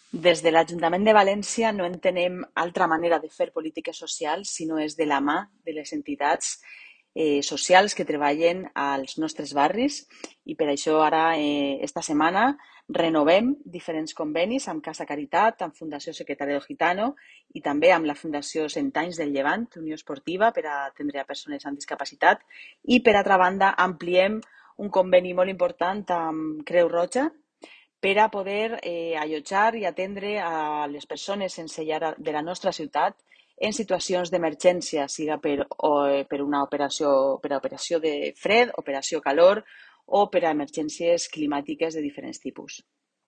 Des de l'Ajuntament de València no entenem altra manera de fer polítiques socials si no és de la mà de les entitats socials que treballen als nostres barris i per això ara, esta setmana, renovem diferents convenis amb Casa Caritat, amb Fundació Secretari del Gitano i també amb la Fundació Cent Anys del Llevant, Unió Esportiva per a atendre a persones amb discapacitat i, per altra banda, ampliem un conveni molt important amb Creu Roja per a poder allotjar i atendre a les persones sense llar de la nostra ciutat en situacions d'emergència, siga per una operació, per a operació de fred, operació calor o per a emergències climàtiques de diferents tipus.